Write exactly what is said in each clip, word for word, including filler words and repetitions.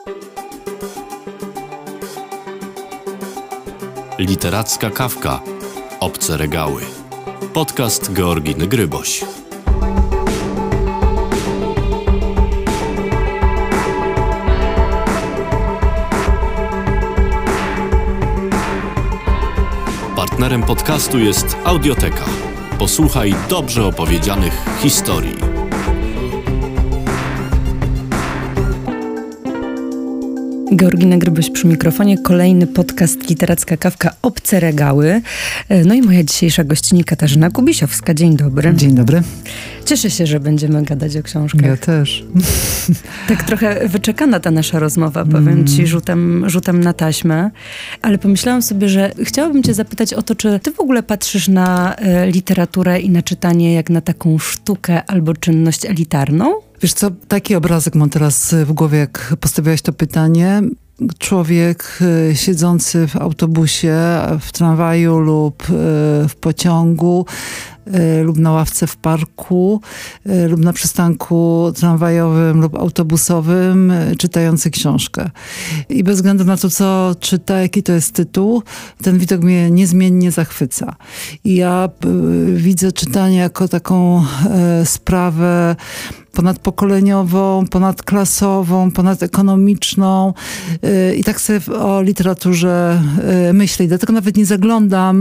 Literacka kawka. Obce regały. Podcast Georginy Gryboś. Partnerem podcastu jest Audioteka. Posłuchaj dobrze opowiedzianych historii. Georgina Gryboś przy mikrofonie, kolejny podcast Literacka Kawka, Obce Regały. No i moja dzisiejsza gościni Katarzyna Kubisiowska. Dzień dobry. Dzień dobry. Cieszę się, że będziemy gadać o książkach. Ja też. Tak trochę wyczekana ta nasza rozmowa, powiem mm. ci, rzutem, rzutem na taśmę. Ale pomyślałam sobie, że chciałabym cię zapytać o to, czy ty w ogóle patrzysz na e, literaturę i na czytanie jak na taką sztukę albo czynność elitarną? Wiesz co, taki obrazek mam teraz w głowie, jak postawiłaś to pytanie. Człowiek siedzący w autobusie, w tramwaju lub w pociągu, lub na ławce w parku, lub na przystanku tramwajowym lub autobusowym, czytający książkę. I bez względu na to, co czyta, jaki to jest tytuł, ten widok mnie niezmiennie zachwyca. I ja widzę czytanie jako taką sprawę ponadpokoleniową, ponadklasową, ponadekonomiczną i tak sobie o literaturze myślę. I dlatego nawet nie zaglądam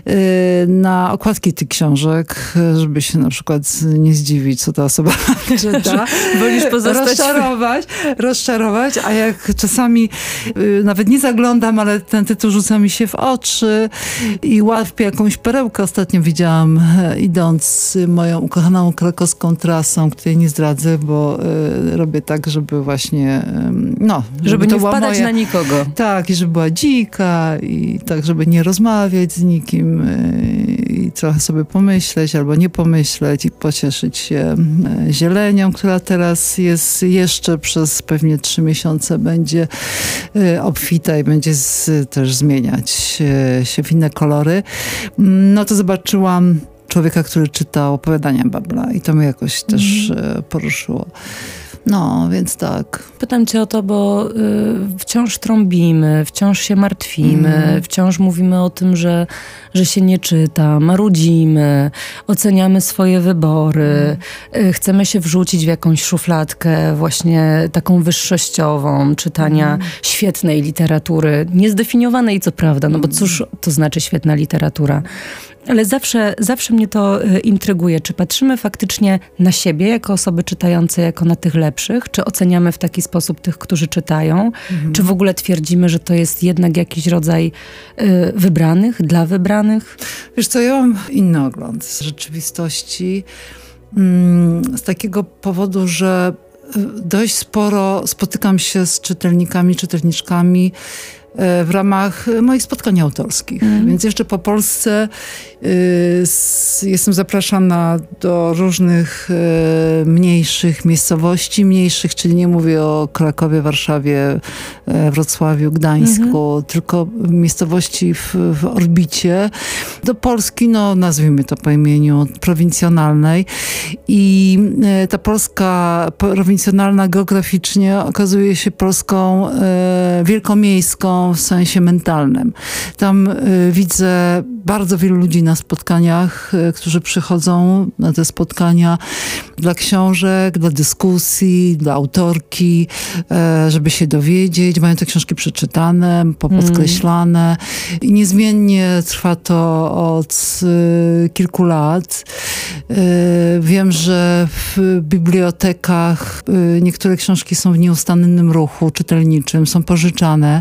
na okładki tych książek, żeby się na przykład nie zdziwić, co ta osoba czyta. Wolisz pozostać... Rozczarować, rozczarować, a jak czasami nawet nie zaglądam, ale ten tytuł rzuca mi się w oczy i łapię jakąś perełkę. Ostatnio widziałam, idąc moją ukochaną krakowską trasą, której nie zdradzę, bo y, robię tak, żeby właśnie, y, no... Żeby, żeby nie wpadać moja, na nikogo. Tak, i żeby była dzika i tak, żeby nie rozmawiać z nikim y, i trochę sobie pomyśleć albo nie pomyśleć i pocieszyć się y, zielenią, która teraz jest jeszcze przez pewnie trzy miesiące będzie y, obfita i będzie z, też zmieniać y, się w inne kolory. No to zobaczyłam człowieka, który czytał opowiadania Babla i to mnie jakoś też mm. poruszyło. No, więc tak. Pytam cię o to, bo y, wciąż trąbimy, wciąż się martwimy, mm. wciąż mówimy o tym, że, że się nie czyta, marudzimy, oceniamy swoje wybory, mm. y, chcemy się wrzucić w jakąś szufladkę właśnie taką wyższościową, czytania mm. świetnej literatury, niezdefiniowanej co prawda, no bo cóż to znaczy świetna literatura? Ale zawsze, zawsze mnie to y, intryguje. Czy patrzymy faktycznie na siebie jako osoby czytające, jako na tych lepszych? Czy oceniamy w taki sposób tych, którzy czytają? Mhm. Czy w ogóle twierdzimy, że to jest jednak jakiś rodzaj y, wybranych, dla wybranych? Wiesz co, ja mam inny ogląd z rzeczywistości. Mm, z takiego powodu, że dość sporo spotykam się z czytelnikami, czytelniczkami w ramach moich spotkań autorskich. Mm. Więc jeszcze po Polsce y, s, jestem zapraszana do różnych y, mniejszych miejscowości, mniejszych, czyli nie mówię o Krakowie, Warszawie, y, Wrocławiu, Gdańsku, mm-hmm. tylko miejscowości w, w orbicie, do Polski, no nazwijmy to po imieniu, prowincjonalnej. I y, ta Polska prowincjonalna geograficznie okazuje się Polską y, wielkomiejską, w sensie mentalnym. Tam y, widzę bardzo wielu ludzi na spotkaniach, y, którzy przychodzą na te spotkania dla książek, dla dyskusji, dla autorki, y, żeby się dowiedzieć. Mają te książki przeczytane, popodkreślane mm. i niezmiennie trwa to od y, kilku lat. Y, wiem, że w bibliotekach y, niektóre książki są w nieustannym ruchu czytelniczym, są pożyczane.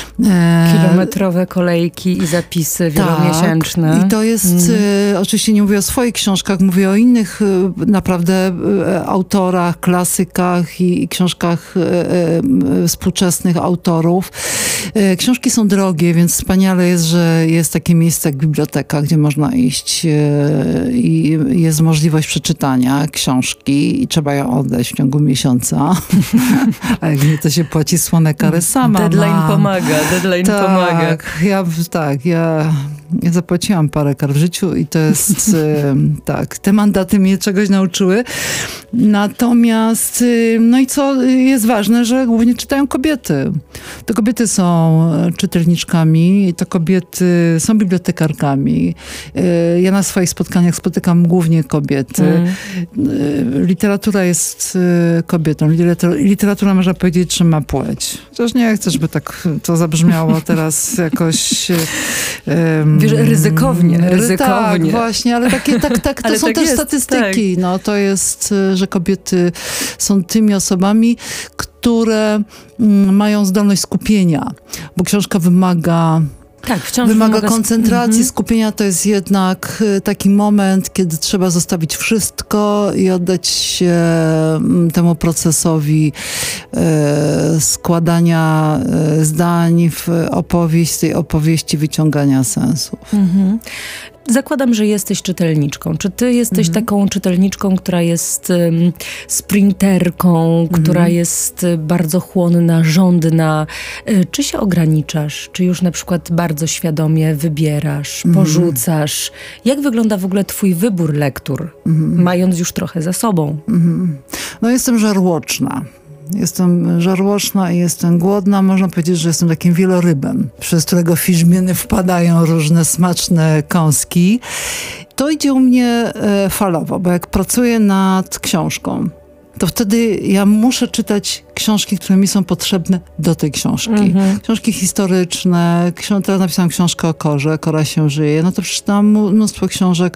Kilometrowe kolejki i zapisy wielomiesięczne. Tak. I to jest, mm. y, oczywiście nie mówię o swoich książkach, mówię o innych y, naprawdę y, autorach, klasykach i, i książkach y, y, współczesnych autorów. Y, książki są drogie, więc wspaniale jest, że jest takie miejsce jak biblioteka, gdzie można iść y, i jest możliwość przeczytania książki i trzeba ją oddać w ciągu miesiąca. A jak nie, to się płaci słone kary sama. Deadline mam. pomaga, deadline tak, pomaga. Ja, tak, ja, ja zapłaciłam parę kar w życiu i to jest, y, tak, te mandaty mnie czegoś nauczyły. Natomiast, no i co jest ważne, że głównie czytają kobiety. To kobiety są czytelniczkami, to kobiety są bibliotekarkami. Ja na swoich spotkaniach spotykam głównie kobiety. Mm. Literatura jest kobietą. Literatura, można powiedzieć, że ma płeć. Chociaż nie chcę, żeby tak to zabrzmiało teraz jakoś... Um, Wiesz, ryzykownie, ryzykownie. Tak, właśnie, ale takie, tak, tak, to ale są tak też jest, statystyki. tak. No, to jest, że kobiety są tymi osobami, które mają zdolność skupienia, bo książka wymaga... Tak, wciąż wymaga wymaga koncentracji, mhm. skupienia. To jest jednak taki moment, kiedy trzeba zostawić wszystko i oddać się temu procesowi e, składania e, zdań w opowieść, z tej opowieści wyciągania sensów. Mhm. Zakładam, że jesteś czytelniczką. Czy ty jesteś mhm. taką czytelniczką, która jest um, sprinterką, mhm. która jest bardzo chłonna, żądna? Czy się ograniczasz? Czy już na przykład bardzo świadomie wybierasz, mhm. porzucasz? Jak wygląda w ogóle twój wybór lektur, mhm. mając już trochę za sobą? Mhm. No jestem żarłoczna. Jestem żarłoczna i jestem głodna. Można powiedzieć, że jestem takim wielorybem, przez którego fiszminy wpadają różne smaczne kąski. To idzie u mnie e, falowo, bo jak pracuję nad książką, to wtedy ja muszę czytać książki, które mi są potrzebne do tej książki. Mhm. Książki historyczne. Książ- teraz napisałam książkę o Korze, Kora się żyje. No to przeczytałam mnóstwo książek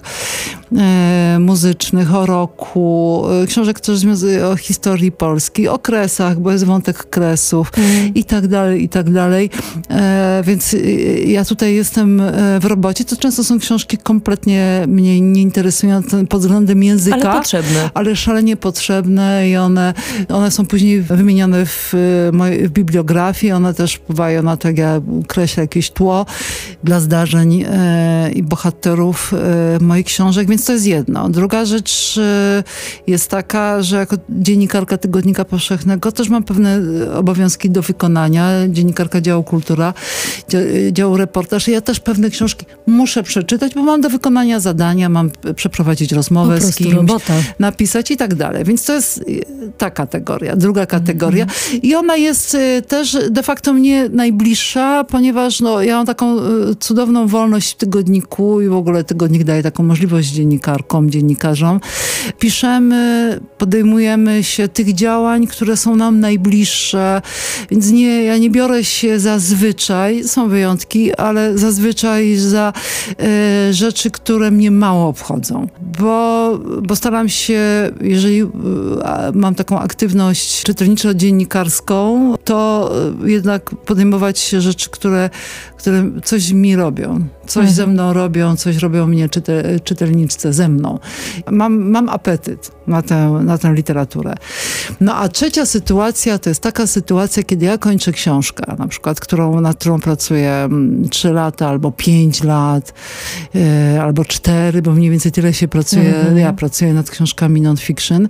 e, muzycznych, o roku, e, książek też o historii Polski, o kresach, bo jest wątek kresów mhm. i tak dalej, i tak dalej. E, więc e, ja tutaj jestem e, w robocie. To często są książki kompletnie mnie nie interesują pod względem języka. Ale potrzebne. Ale szalenie potrzebne i one, one są później wymienione w, mojej, w bibliografii. One też wpływają na to, jak ja kreślę jakieś tło dla zdarzeń e, i bohaterów e, moich książek, więc to jest jedno. Druga rzecz e, jest taka, że jako dziennikarka Tygodnika Powszechnego też mam pewne obowiązki do wykonania. Dziennikarka działu Kultura, działu Reportaż. I ja też pewne książki muszę przeczytać, bo mam do wykonania zadania, mam przeprowadzić rozmowę z kimś, robota. napisać i tak dalej. Więc to jest ta kategoria. Druga kategoria. Mm-hmm. I ona jest też de facto mnie najbliższa, ponieważ no, ja mam taką cudowną wolność w tygodniku i w ogóle tygodnik daje taką możliwość dziennikarkom, dziennikarzom. Piszemy, podejmujemy się tych działań, które są nam najbliższe, więc nie, ja nie biorę się zazwyczaj, są wyjątki, ale zazwyczaj za e, rzeczy, które mnie mało obchodzą. Bo, bo staram się, jeżeli e, mam taką aktywność czytelniczo-dziennikarską, to jednak podejmować się rzeczy, które, które coś mi robią. Coś mhm. ze mną robią, coś robią mnie czytel, czytelniczce ze mną. Mam, mam apetyt na tę, na tę literaturę. No a trzecia sytuacja to jest taka sytuacja, kiedy ja kończę książkę, na przykład, którą, nad którą pracuję trzy lata, albo pięć lat, yy, albo cztery, bo mniej więcej tyle się pracuje, mhm. ja pracuję nad książkami non-fiction.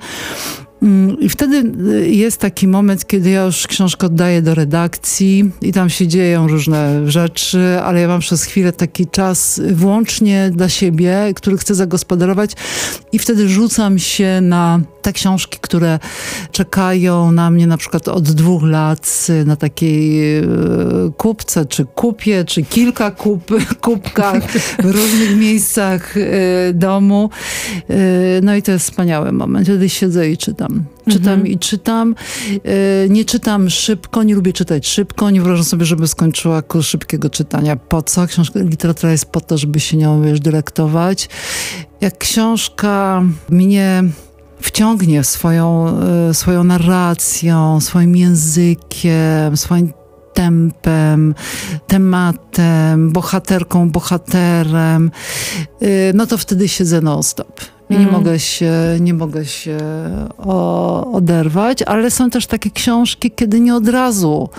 I wtedy jest taki moment, kiedy ja już książkę oddaję do redakcji i tam się dzieją różne rzeczy, ale ja mam przez chwilę taki czas wyłącznie dla siebie, który chcę zagospodarować i wtedy rzucam się na te książki, które czekają na mnie na przykład od dwóch lat na takiej kupce, czy kupie, czy kilka kup, kubkach w różnych miejscach domu. No i to jest wspaniały moment. Wtedy siedzę i czytam. Czytam mhm. i czytam. Nie czytam szybko, nie lubię czytać szybko. Nie wyobrażam sobie, żeby skończyła kurs szybkiego czytania. Po co? Książka, literatura jest po to, żeby się nią, wiesz, dylektować. Jak książka mnie wciągnie swoją, swoją narracją, swoim językiem, swoim tempem, tematem, bohaterką, bohaterem, no to wtedy siedzę non-stop. I nie, mm. mogę się, nie mogę się o, oderwać, ale są też takie książki, kiedy nie od razu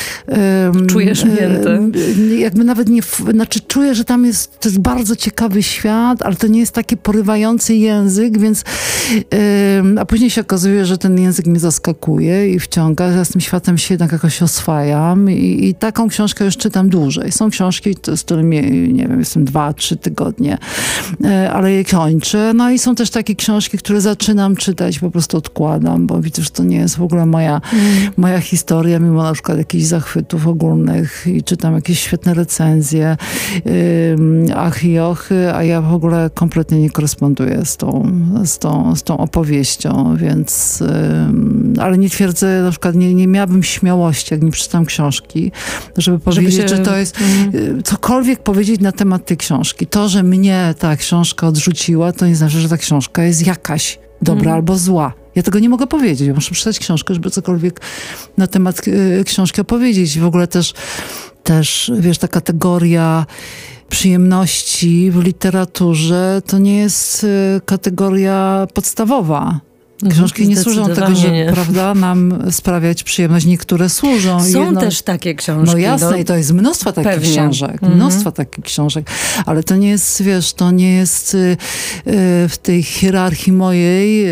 um, czujesz miętę. Um, jakby nawet nie, znaczy czuję, że tam jest, to jest bardzo ciekawy świat, ale to nie jest taki porywający język, więc um, a później się okazuje, że ten język mnie zaskakuje i wciąga. Ja z tym światem się jednak jakoś oswajam i, i taką książkę już czytam dłużej. Są książki, z którymi, nie wiem, jestem dwa, trzy tygodnie, ale je kończę. No i są też takie książki, które zaczynam czytać, po prostu odkładam, bo widzę, że to nie jest w ogóle moja, mm. moja historia, mimo na przykład jakichś zachwytów ogólnych i czytam jakieś świetne recenzje, yy, ach i ochy, a ja w ogóle kompletnie nie koresponduję z tą, z tą, z tą opowieścią, więc yy, ale nie twierdzę, na przykład nie, nie miałabym śmiałości, jak nie przeczytam książki, żeby powiedzieć, żeby się... że to jest mm. cokolwiek powiedzieć na temat tej książki. To, że mnie ta książka odrzuciła, to nie znaczy, że ta książka jest jakaś dobra mm. albo zła. Ja tego nie mogę powiedzieć. Ja muszę przeczytać książkę, żeby cokolwiek na temat y, książki opowiedzieć. W ogóle też, też, wiesz, ta kategoria przyjemności w literaturze to nie jest y, kategoria podstawowa. Książki nie służą tego, że nie. prawda, nam sprawiać przyjemność. Niektóre służą. Są jedno... też takie książki. No jasne, no, i to jest mnóstwo takich pewnie. książek. Mm-hmm. Mnóstwo takich książek. Ale to nie jest, wiesz, to nie jest y, y, w tej hierarchii mojej, y,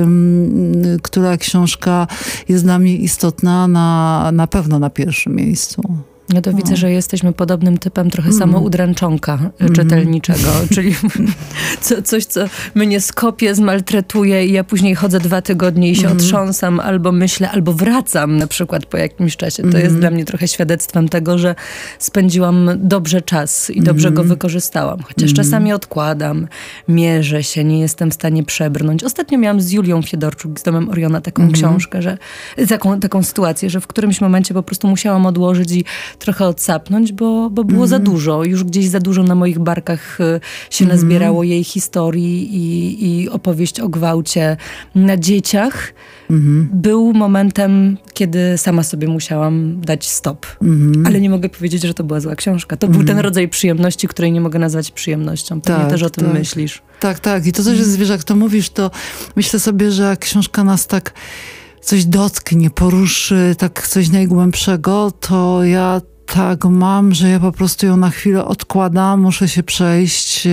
y, która książka jest dla mnie istotna, na, na pewno na pierwszym miejscu. Ja to no. widzę, że jesteśmy podobnym typem trochę mm. samoudręczonka mm. czytelniczego, czyli co, coś, co mnie skopie, zmaltretuje i ja później chodzę dwa tygodnie i się mm. otrząsam, albo myślę, albo wracam na przykład po jakimś czasie. To mm. jest dla mnie trochę świadectwem tego, że spędziłam dobrze czas i dobrze mm. go wykorzystałam. Chociaż mm. czasami odkładam, mierzę się, nie jestem w stanie przebrnąć. Ostatnio miałam z Julią Fiedorczuk, z Domem Oriona taką mm. książkę, że taką, taką sytuację, że w którymś momencie po prostu musiałam odłożyć i trochę odsapnąć, bo, bo było mm. za dużo. Już gdzieś za dużo na moich barkach się mm. nazbierało jej historii i, i opowieść o gwałcie na dzieciach. Mm. Był momentem, kiedy sama sobie musiałam dać stop. Mm. Ale nie mogę powiedzieć, że to była zła książka. To mm. był ten rodzaj przyjemności, której nie mogę nazwać przyjemnością. Pewnie tak, też o tym tak. myślisz. Tak, tak. I to też jest, wiesz, jak to mówisz, to myślę sobie, że jak książka nas tak coś dotknie, poruszy tak coś najgłębszego, to ja tak mam, że ja po prostu ją na chwilę odkładam, muszę się przejść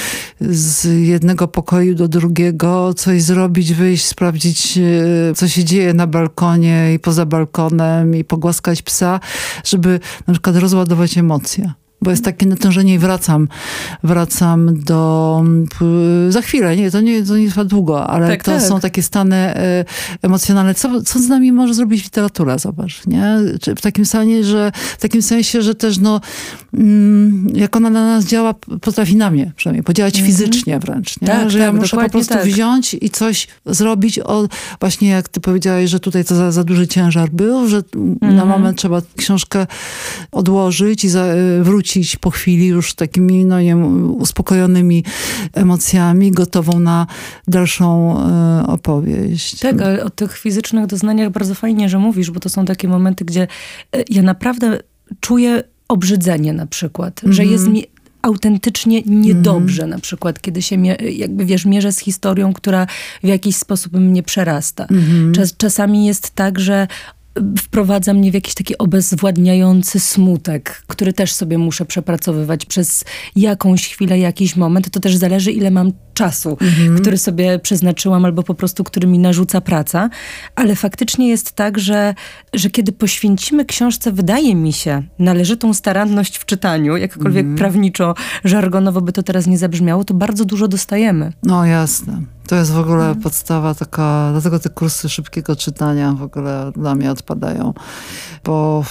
z jednego pokoju do drugiego, coś zrobić, wyjść, sprawdzić, co się dzieje na balkonie i poza balkonem i pogłaskać psa, żeby na przykład rozładować emocje. Bo jest takie natężenie i wracam, wracam do, za chwilę, nie, to nie, to nie trwa długo, ale tak, to tak. są takie stany e, emocjonalne. Co, co z nami może zrobić literatura, zobacz, nie? Czy w takim sensie, że, w takim sensie, że też no, mm, jak ona na nas działa, potrafi na mnie przynajmniej, podziałać mm-hmm. fizycznie wręcz, nie? Tak, że tak, ja muszę po prostu tak. wziąć i coś zrobić, o, właśnie jak ty powiedziałeś, że tutaj to za, za duży ciężar był, że mm-hmm. na moment trzeba książkę odłożyć i za, wrócić po chwili już takimi no, nie wiem, uspokojonymi emocjami, gotową na dalszą e, opowieść. Tak, ale o tych fizycznych doznaniach bardzo fajnie, że mówisz, bo to są takie momenty, gdzie ja naprawdę czuję obrzydzenie na przykład, mm-hmm. że jest mi autentycznie niedobrze mm. na przykład, kiedy się jakby wiesz, mierzę z historią, która w jakiś sposób mnie przerasta. Mm-hmm. Czas, czasami jest tak, że wprowadza mnie w jakiś taki obezwładniający smutek, który też sobie muszę przepracowywać przez jakąś chwilę, jakiś moment. To też zależy, ile mam czasu, mhm. który sobie przeznaczyłam albo po prostu, który mi narzuca praca. Ale faktycznie jest tak, że, że kiedy poświęcimy książce, wydaje mi się, należytą staranność w czytaniu, jakkolwiek mhm. prawniczo, żargonowo by to teraz nie zabrzmiało, to bardzo dużo dostajemy. No jasne. To jest w ogóle hmm. podstawa taka, dlatego te kursy szybkiego czytania w ogóle dla mnie odpadają. Bo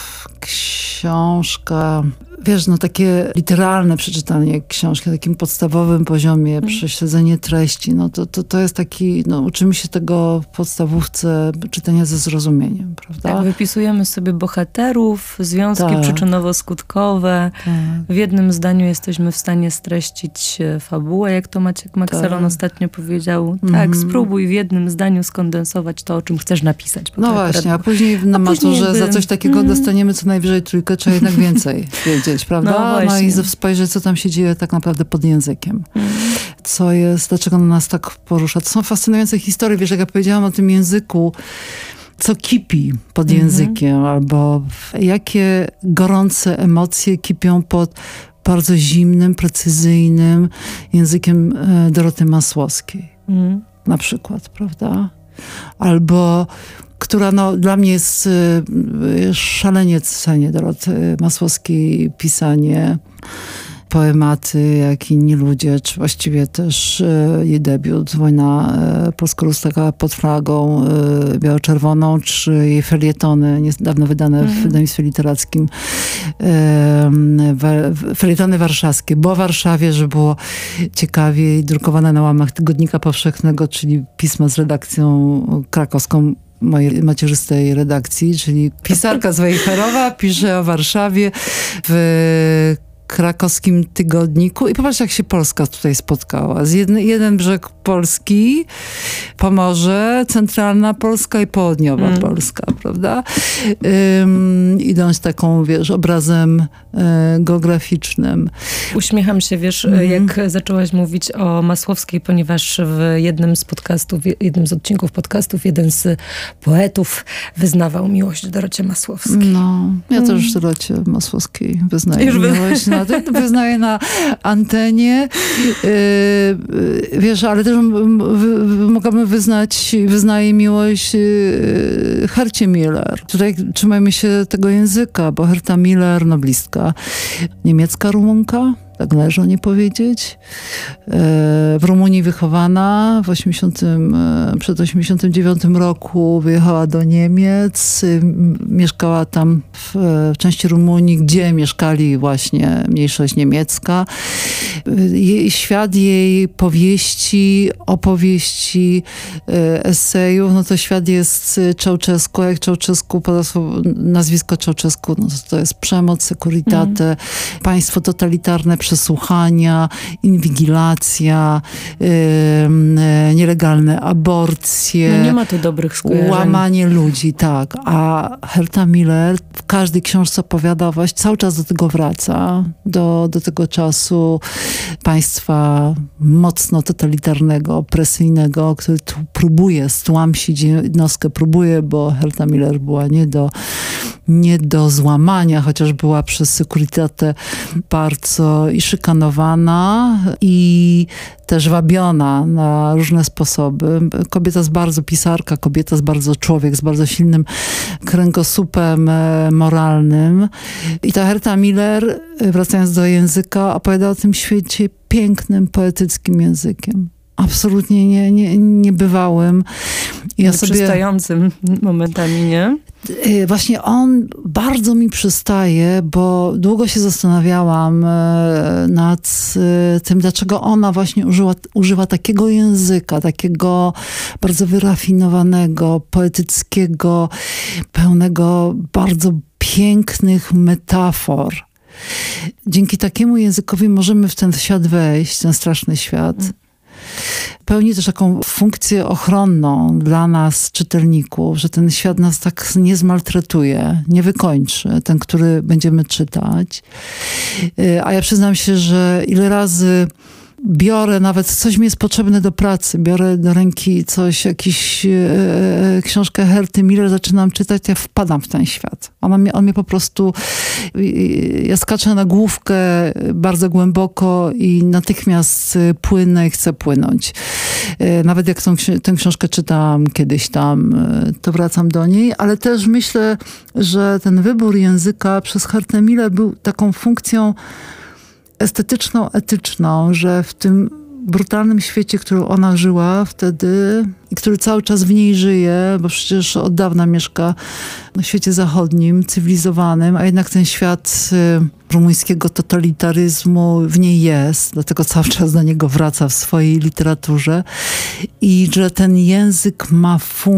książka, wiesz, no takie literalne przeczytanie książki na takim podstawowym poziomie, hmm. prześledzenie treści, no to, to, to jest taki, no uczymy się tego w podstawówce czytania ze zrozumieniem, prawda? Tak, wypisujemy sobie bohaterów, związki tak. przyczynowo-skutkowe. Tak. W jednym zdaniu jesteśmy w stanie streścić fabułę, jak to Maciek Makselon tak. ostatnio powiedział. Tak, mm. spróbuj w jednym zdaniu skondensować to, o czym chcesz napisać. No właśnie, a później na maturze by... za coś takiego mm. dostaniemy co najwyżej trójkę, trzeba jednak więcej wiedzieć, prawda? No, no i spojrzeć, co tam się dzieje tak naprawdę pod językiem. Mm. Co jest, dlaczego nas tak porusza. To są fascynujące historie, wiesz, jak ja powiedziałam o tym języku, co kipi pod mm-hmm. językiem, albo jakie gorące emocje kipią pod bardzo zimnym, precyzyjnym językiem Doroty Masłowskiej. Mm. Na przykład, prawda? Albo, która no, dla mnie jest y, szalenie cenię Doroty Masłowskiej pisanie. poematy, jak inni ludzie, czy właściwie też e, jej debiut, Wojna e, polsko-ruska pod flagą e, biało-czerwoną, czy jej felietony, niedawno wydane mm. w wydawnictwie literackim, e, wa- felietony warszawskie, bo w Warszawie, że było ciekawiej, drukowane na łamach Tygodnika Powszechnego, czyli pisma z redakcją krakowską, mojej macierzystej redakcji, czyli pisarka z Wejherowa pisze o Warszawie w krakowskim tygodniku i popatrz, jak się Polska tutaj spotkała. Z jedny, jeden brzeg Polski, Pomorze, centralna Polska i południowa mm. Polska, prawda? Um, idąc taką, wiesz, obrazem e, geograficznym. Uśmiecham się, wiesz, mm. jak zaczęłaś mówić o Masłowskiej, ponieważ w jednym z podcastów, jednym z odcinków podcastów, jeden z poetów wyznawał miłość Dorocie Masłowskiej. No, ja mm. też Dorocie Masłowskiej wyznaję Już miłość. Wy... Wyznaję na antenie. Yy, wiesz, ale też mogamy wyznać, wyznaję miłość yy, Hercie Miller. Tutaj trzymajmy się tego języka, bo Herta Miller, noblistka, niemiecka Rumunka, tak należy o nie powiedzieć. W Rumunii wychowana, w osiemdziesiątym, przed osiemdziesiątym dziewiątym roku wyjechała do Niemiec, mieszkała tam w, w części Rumunii, gdzie mieszkali właśnie mniejszość niemiecka. Jej, świat jej powieści, opowieści, esejów, no to świat jest Ceausescu, jak Ceausescu, nazwisko Ceausescu, no to jest przemoc, securitate, mm. państwo totalitarne, przesłuchania, inwigilacja, yy, yy, nielegalne aborcje. No nie ma tu dobrych skojarzeń. Łamanie ludzi, tak. A Herta Miller w każdej książce opowiada, właśnie cały czas do tego wraca, do, do tego czasu państwa mocno totalitarnego, opresyjnego, który tu próbuje stłamsić jednostkę, próbuje, bo Herta Miller była nie do nie do złamania, chociaż była przez Securitate bardzo i szykanowana, i też wabiona na różne sposoby. Kobieta z bardzo pisarka, kobieta z bardzo człowiek, z bardzo silnym kręgosłupem moralnym. I ta Herta Miller, wracając do języka, opowiada o tym świecie pięknym, poetyckim językiem. Absolutnie nie, nie, niebywałym. Ja Przystającym sobie... momentami, nie? Właśnie on bardzo mi przystaje, bo długo się zastanawiałam nad tym, dlaczego ona właśnie użyła, używa takiego języka, takiego bardzo wyrafinowanego, poetyckiego, pełnego bardzo pięknych metafor. Dzięki takiemu językowi możemy w ten świat wejść, ten straszny świat. Pełni też taką funkcję ochronną dla nas, czytelników, że ten świat nas tak nie zmaltretuje, nie wykończy, ten, który będziemy czytać. A ja przyznam się, że ile razy biorę, nawet coś mi jest potrzebne do pracy, biorę do ręki coś, jakiś e, książkę Herty Miller, zaczynam czytać, ja wpadam w ten świat. Ona mnie, on mnie po prostu, ja skaczę na główkę bardzo głęboko i natychmiast płynę i chcę płynąć. E, nawet jak tą, tę książkę czytałam kiedyś tam, e, to wracam do niej, ale też myślę, że ten wybór języka przez Hertę Miller był taką funkcją estetyczną, etyczną, że w tym brutalnym świecie, w którym ona żyła wtedy i który cały czas w niej żyje, bo przecież od dawna mieszka na świecie zachodnim, cywilizowanym, a jednak ten świat y, rumuńskiego totalitaryzmu w niej jest, dlatego cały czas do niego wraca w swojej literaturze i że ten język ma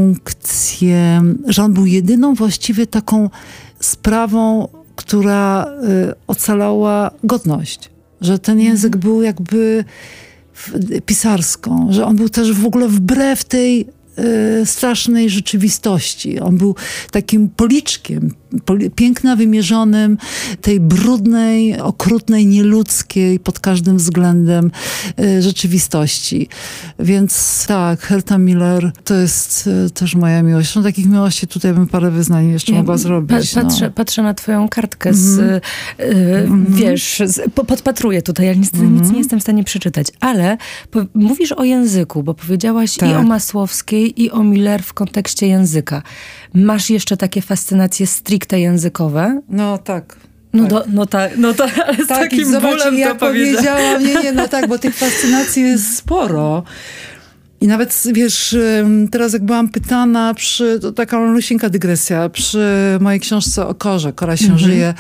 funkcję, że on był jedyną właściwie taką sprawą, która y, ocalała godność. Że ten język był jakby w, pisarską, że on był też w ogóle wbrew tej y, strasznej rzeczywistości. On był takim policzkiem, poli, piękna wymierzonym tej brudnej, okrutnej, nieludzkiej pod każdym względem y, rzeczywistości. Więc tak, Herta Miller to jest y, też moja miłość. Zresztą takich miłości tutaj bym parę wyznań jeszcze ja mogła zrobić. Pa, patrzę, no. patrzę na twoją kartkę z, mm. y, mm. wiesz, z, po, podpatruję tutaj, ale niestety mm. nic nie jestem w stanie przeczytać. Ale po, mówisz o języku, bo powiedziałaś tak. i o Masłowskiej, i o Miller w kontekście języka. Masz jeszcze takie fascynacje stricte językowe? No tak. No, tak. do, no tak, no tak, ale z tak, takim i zobacz, bólem ja to powiedziałam. powiedziałam, nie, nie, no tak, bo tych fascynacji jest sporo. I nawet, wiesz, teraz jak byłam pytana przy, to taka malusieńka dygresja, przy mojej książce o Korze, Kora się mm-hmm. żyje,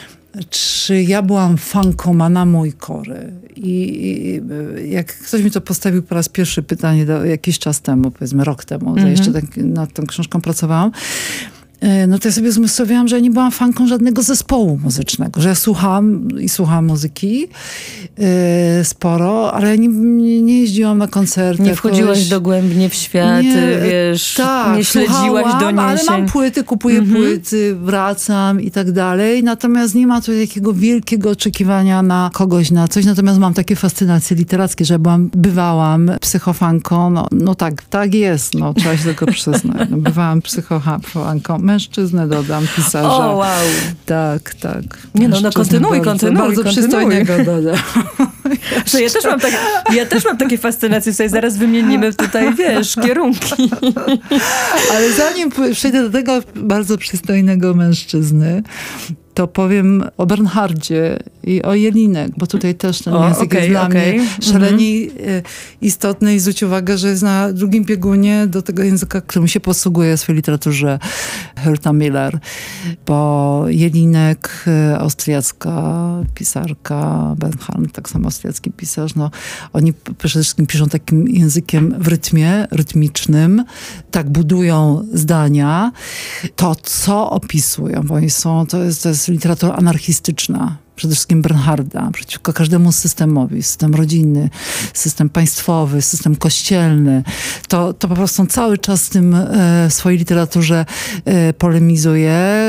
czy ja byłam fanką Manamu i Kory. I, I jak ktoś mi to postawił po raz pierwszy pytanie do, jakiś czas temu, powiedzmy rok temu, mm-hmm. jeszcze tak, nad tą książką pracowałam, no to ja sobie zmysłowiałam, że ja nie byłam fanką żadnego zespołu muzycznego, że ja słuchałam i słuchałam muzyki yy, sporo, ale ja nie, nie jeździłam na koncerty. Nie wchodziłaś jakoś... dogłębnie w świat, nie, wiesz, tak, nie śledziłaś doniesień. Ale mam płyty, kupuję mhm. płyty, wracam i tak dalej. Natomiast nie ma tu takiego wielkiego oczekiwania na kogoś, na coś. Natomiast mam takie fascynacje literackie, że byłam, bywałam psychofanką. No, no tak, tak jest, no, trzeba się tego przyznać. No, bywałam psychofanką. Mężczyznę dodam, pisarza. O, wow. Tak, tak. Nie no, no kontynuuj, bardzo, kontynuuj. Bardzo kontynuuj. przystojnego dodam. Że ja, też mam tak, ja też mam takie fascynacje, sobie zaraz wymienimy tutaj, wiesz, kierunki. Ale zanim przejdę do tego bardzo przystojnego mężczyzny, to powiem o Bernhardzie i o Jelinek, bo tutaj też ten o, język okay, jest dla okay. mnie szalenie mm-hmm. istotny i zwróć uwagę, że jest na drugim biegunie do tego języka, którym się posługuje w swojej literaturze Herta Miller, bo Jelinek, austriacka pisarka, Bernhard, tak samo austriacki pisarz, no oni przede wszystkim piszą takim językiem w rytmie, rytmicznym, tak budują zdania. To, co opisują, bo oni są, to jest, to jest literatura anarchistyczna. Przede wszystkim Bernharda, przeciwko każdemu systemowi, system rodzinny, system państwowy, system kościelny. To, to po prostu on cały czas w tym e, swojej literaturze e, polemizuje.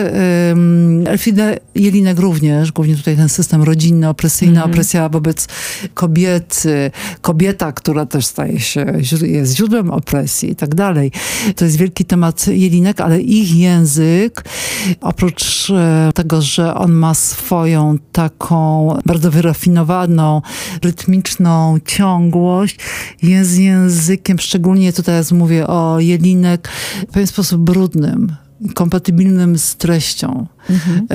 E, Elfriede Jelinek również, głównie tutaj ten system rodzinny, opresyjna mm-hmm. opresja wobec kobiety, kobieta, która też staje się, jest źródłem opresji i tak dalej. To jest wielki temat Jelinek, ale ich język, oprócz e, tego, że on ma swoją taką bardzo wyrafinowaną, rytmiczną ciągłość, jest językiem, szczególnie tutaj mówię o Jelinek, w pewien sposób brudnym, kompatybilnym z treścią. Mhm.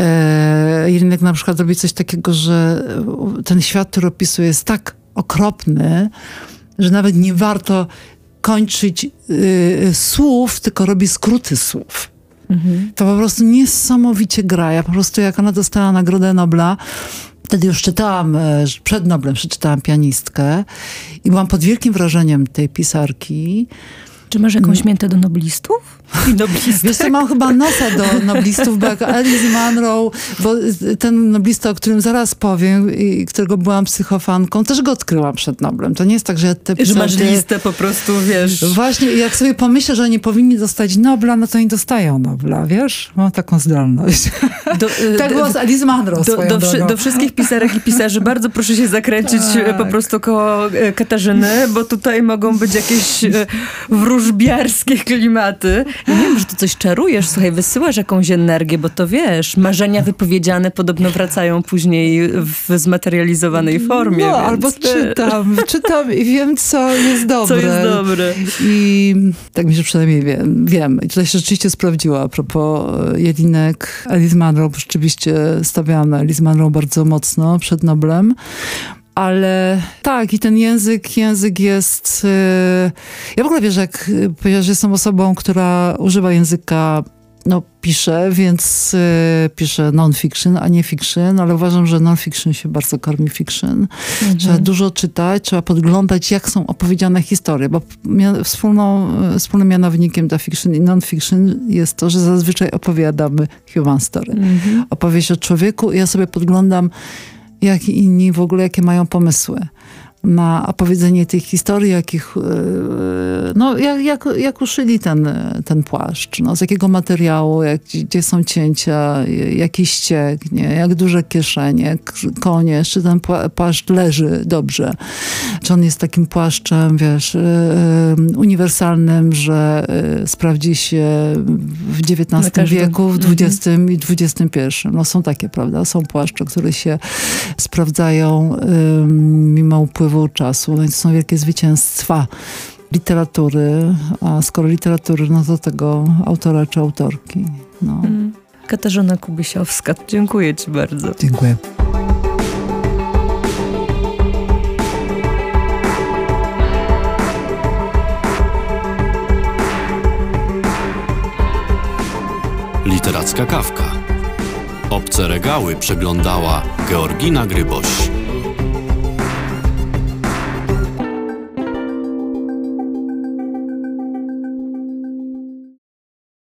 E, Jelinek na przykład robi coś takiego, że ten świat, który opisuje, jest tak okropny, że nawet nie warto kończyć y, słów, tylko robi skróty słów. Mhm. To po prostu niesamowicie gra. Ja po prostu, jak ona dostała Nagrodę Nobla, wtedy już czytałam, przed Noblem przeczytałam Pianistkę i byłam pod wielkim wrażeniem tej pisarki. Czy masz jakąś miętę do noblistów? I noblistek? Wiesz co, mam chyba nosa do noblistów, bo jak Alice Munro, bo ten noblista, o którym zaraz powiem i którego byłam psychofanką, też go odkryłam przed Noblem. To nie jest tak, że ja te pisarki... Że masz listę po prostu, wiesz... Właśnie, jak sobie pomyślę, że nie powinni dostać Nobla, no to nie dostają Nobla, wiesz? Mam taką zdolność. Do, tak było z Alice Munro do, do, wszy, do wszystkich pisarek i pisarzy bardzo proszę się zakręcić tak. po prostu koło Katarzyny, bo tutaj mogą być jakieś wróżbiarskie klimaty. Ja nie wiem, że ty coś czarujesz, słuchaj, wysyłasz jakąś energię, bo to wiesz, marzenia wypowiedziane podobno wracają później w zmaterializowanej formie. No, więc, albo wiesz. czytam, czytam i wiem, co jest dobre. Co jest dobre. I tak mi się przynajmniej wiem. wiem. I tutaj się rzeczywiście sprawdziła a propos Jelinek. Alice Munro, rzeczywiście stawiałam na Alice Munro bardzo mocno przed Noblem. Ale tak, i ten język, język jest... Yy... Ja w ogóle wiesz, jak powiedziałam, że jestem osobą, która używa języka, no piszę, więc yy, piszę non-fiction, a nie fiction, ale uważam, że non-fiction się bardzo karmi fiction. Mhm. Trzeba dużo czytać, trzeba podglądać, jak są opowiedziane historie, bo mia- wspólną, wspólnym mianownikiem dla fiction i non-fiction jest to, że zazwyczaj opowiadamy human story. Mhm. Opowieść o człowieku i ja sobie podglądam, jak i inni w ogóle, jakie mają pomysły na opowiedzenie tych historii, jakich, no, jak, jak, jak uszyli ten, ten płaszcz, no, z jakiego materiału, jak, gdzie są cięcia, jaki ścieg, nie, jak duże kieszenie, konie, czy ten płaszcz leży dobrze, czy on jest takim płaszczem, wiesz, uniwersalnym, że sprawdzi się w dziewiętnastym wieku, w dwudziestym mhm. i dwudziestym pierwszym. No są takie, prawda? Są płaszcze, które się sprawdzają mimo upływu czasu. No i to są wielkie zwycięstwa literatury, a skoro literatury, no to tego autora czy autorki. No. Mm. Katarzyna Kubysiowska. Dziękuję ci bardzo. Dziękuję. Literacka kawka. Obce regały przeglądała Georgina Gryboś.